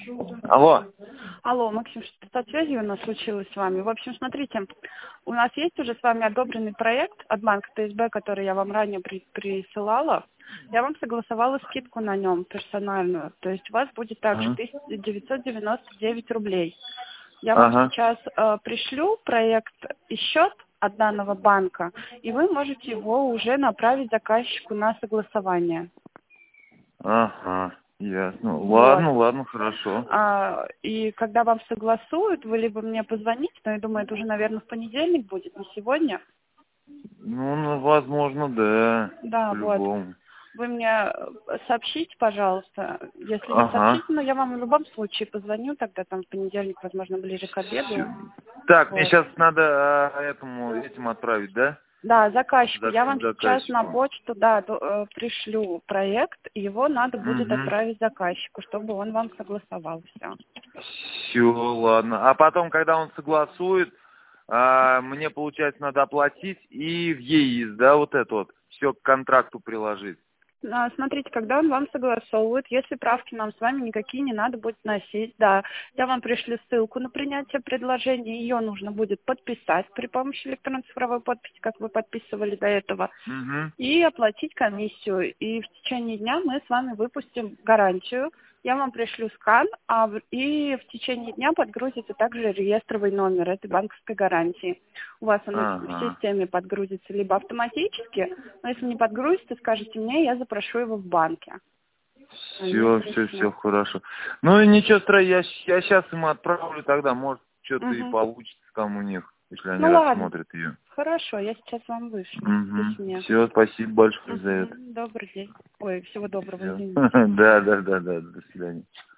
Алло. Алло, Максим, что-то от связи у нас случилось с вами. В общем, смотрите, у нас есть уже с вами одобренный проект от банка ТСБ, который я вам ранее присылала. Я вам согласовала скидку на нем персональную. То есть у вас будет также 1999 рублей. Я вам сейчас пришлю проект и счет от данного банка, и вы можете его уже направить заказчику на согласование. Ага, ясно. Вот. Ладно, хорошо. И когда вам согласуют, вы либо мне позвоните, но я думаю, это уже, наверное, в понедельник будет, не сегодня. Ну, возможно, да. Да, вот. По-любому. Вы мне сообщите, пожалуйста. Если не Ага. сообщите, но я вам в любом случае позвоню, тогда там в понедельник, возможно, ближе к обеду. Так, Вот. мне сейчас надо этим отправить, да? Да, заказчику. Я вам сейчас на Заказчику. почту, пришлю проект, и его надо будет отправить заказчику, чтобы он вам согласовал все. Все, ладно. А потом, когда он согласует, мне, получается, надо оплатить и в ЕИС, да, вот это вот, все к контракту приложить. Смотрите, когда он вам согласовывает, если правки нам с вами никакие не надо будет носить, да, я вам пришлю ссылку на принятие предложения, ее нужно будет подписать при помощи электронной цифровой подписи, как вы подписывали до этого, и оплатить комиссию. И в течение дня мы с вами выпустим гарантию. Я вам пришлю скан, и в течение дня подгрузится также реестровый номер этой банковской гарантии. У вас он в системе подгрузится либо автоматически, но если не подгрузится, скажите мне, я запрошу его в банке. Все, хорошо. Ну и ничего страшного, я сейчас ему отправлю тогда, может, что-то и получится там у них, если они рассмотрят ее. Хорошо, я сейчас вам вышлю. Все, спасибо большое за это. Добрый день. Ой, всего доброго, извините. Да, до свидания.